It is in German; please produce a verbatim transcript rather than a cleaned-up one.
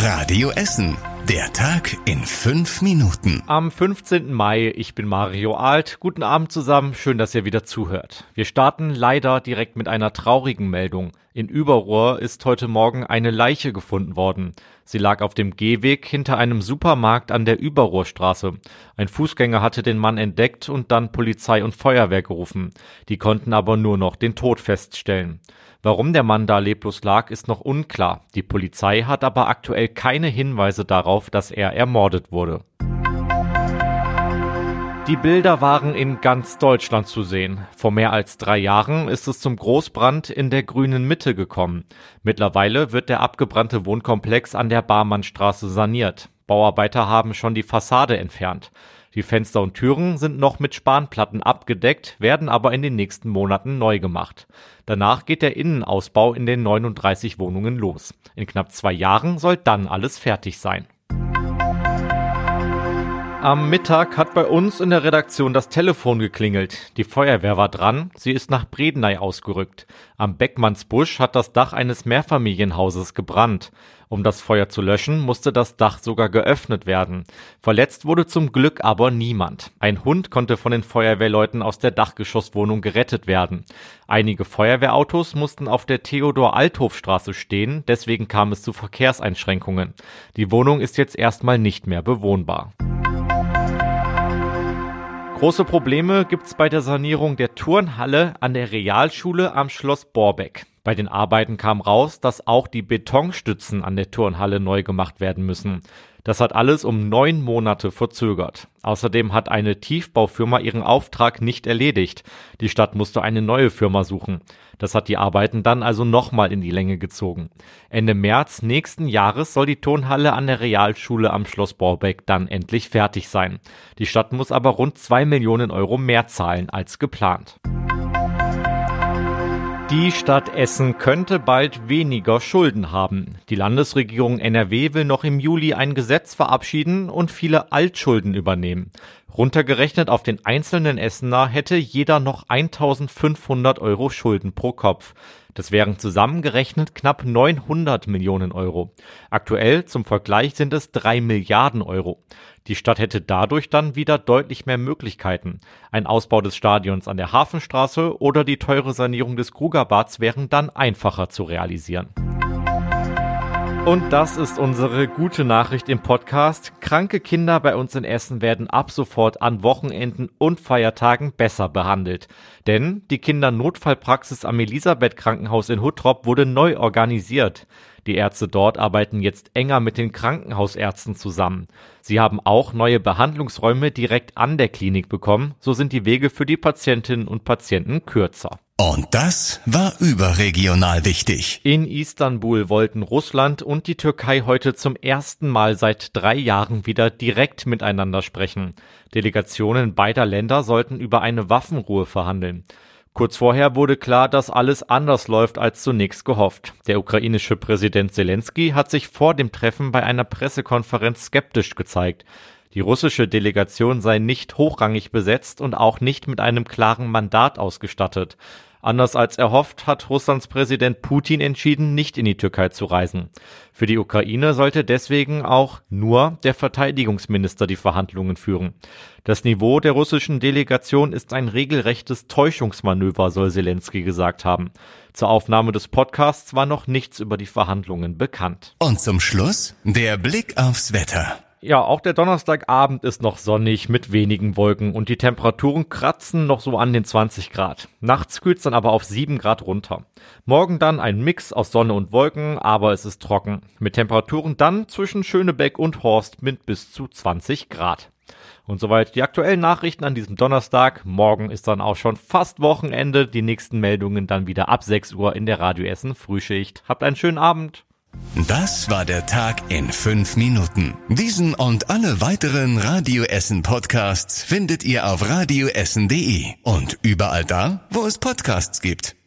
Radio Essen. Der Tag in fünf Minuten. Am fünfzehnten Mai, ich bin Mario Alt. Guten Abend zusammen, schön, dass ihr wieder zuhört. Wir starten leider direkt mit einer traurigen Meldung. In Überrohr ist heute Morgen eine Leiche gefunden worden. Sie lag auf dem Gehweg hinter einem Supermarkt an der Überrohrstraße. Ein Fußgänger hatte den Mann entdeckt und dann Polizei und Feuerwehr gerufen. Die konnten aber nur noch den Tod feststellen. Warum der Mann da leblos lag, ist noch unklar. Die Polizei hat aber aktuell keine Hinweise darauf, dass er ermordet wurde. Die Bilder waren in ganz Deutschland zu sehen. Vor mehr als drei Jahren ist es zum Großbrand in der Grünen Mitte gekommen. Mittlerweile wird der abgebrannte Wohnkomplex an der Barmannstraße saniert. Bauarbeiter haben schon die Fassade entfernt. Die Fenster und Türen sind noch mit Spanplatten abgedeckt, werden aber in den nächsten Monaten neu gemacht. Danach geht der Innenausbau in den neununddreißig Wohnungen los. In knapp zwei Jahren soll dann alles fertig sein. Am Mittag hat bei uns in der Redaktion das Telefon geklingelt. Die Feuerwehr war dran, sie ist nach Bredeney ausgerückt. Am Beckmannsbusch hat das Dach eines Mehrfamilienhauses gebrannt. Um das Feuer zu löschen, musste das Dach sogar geöffnet werden. Verletzt wurde zum Glück aber niemand. Ein Hund konnte von den Feuerwehrleuten aus der Dachgeschosswohnung gerettet werden. Einige Feuerwehrautos mussten auf der Theodor-Althoff-Straße stehen, deswegen kam es zu Verkehrseinschränkungen. Die Wohnung ist jetzt erstmal nicht mehr bewohnbar. Große Probleme gibt's bei der Sanierung der Turnhalle an der Realschule am Schloss Borbeck. Bei den Arbeiten kam raus, dass auch die Betonstützen an der Turnhalle neu gemacht werden müssen. Das hat alles um neun Monate verzögert. Außerdem hat eine Tiefbaufirma ihren Auftrag nicht erledigt. Die Stadt musste eine neue Firma suchen. Das hat die Arbeiten dann also nochmal in die Länge gezogen. Ende März nächsten Jahres soll die Turnhalle an der Realschule am Schloss Borbeck dann endlich fertig sein. Die Stadt muss aber rund zwei Millionen Euro mehr zahlen als geplant. Die Stadt Essen könnte bald weniger Schulden haben. Die Landesregierung N R W will noch im Juli ein Gesetz verabschieden und viele Altschulden übernehmen. Runtergerechnet auf den einzelnen Essener hätte jeder noch eintausendfünfhundert Euro Schulden pro Kopf. Das wären zusammengerechnet knapp neunhundert Millionen Euro. Aktuell zum Vergleich sind es drei Milliarden Euro. Die Stadt hätte dadurch dann wieder deutlich mehr Möglichkeiten. Ein Ausbau des Stadions an der Hafenstraße oder die teure Sanierung des Krugerbads wären dann einfacher zu realisieren. Und das ist unsere gute Nachricht im Podcast. Kranke Kinder bei uns in Essen werden ab sofort an Wochenenden und Feiertagen besser behandelt. Denn die Kindernotfallpraxis am Elisabeth-Krankenhaus in Huttrop wurde neu organisiert. Die Ärzte dort arbeiten jetzt enger mit den Krankenhausärzten zusammen. Sie haben auch neue Behandlungsräume direkt an der Klinik bekommen. So sind die Wege für die Patientinnen und Patienten kürzer. Und das war überregional wichtig. In Istanbul wollten Russland und die Türkei heute zum ersten Mal seit drei Jahren wieder direkt miteinander sprechen. Delegationen beider Länder sollten über eine Waffenruhe verhandeln. Kurz vorher wurde klar, dass alles anders läuft als zunächst gehofft. Der ukrainische Präsident Selensky hat sich vor dem Treffen bei einer Pressekonferenz skeptisch gezeigt. Die russische Delegation sei nicht hochrangig besetzt und auch nicht mit einem klaren Mandat ausgestattet. Anders als erhofft, hat Russlands Präsident Putin entschieden, nicht in die Türkei zu reisen. Für die Ukraine sollte deswegen auch nur der Verteidigungsminister die Verhandlungen führen. Das Niveau der russischen Delegation ist ein regelrechtes Täuschungsmanöver, soll Selensky gesagt haben. Zur Aufnahme des Podcasts war noch nichts über die Verhandlungen bekannt. Und zum Schluss der Blick aufs Wetter. Ja, auch der Donnerstagabend ist noch sonnig mit wenigen Wolken und die Temperaturen kratzen noch so an den zwanzig Grad. Nachts kühlt's dann aber auf sieben Grad runter. Morgen dann ein Mix aus Sonne und Wolken, aber es ist trocken. Mit Temperaturen dann zwischen Schönebeck und Horst mit bis zu zwanzig Grad. Und soweit die aktuellen Nachrichten an diesem Donnerstag. Morgen ist dann auch schon fast Wochenende. Die nächsten Meldungen dann wieder ab sechs Uhr in der Radio Essen Frühschicht. Habt einen schönen Abend. Das war der Tag in fünf Minuten. Diesen und alle weiteren Radio Essen Podcasts findet ihr auf radioessen punkt de und überall da, wo es Podcasts gibt.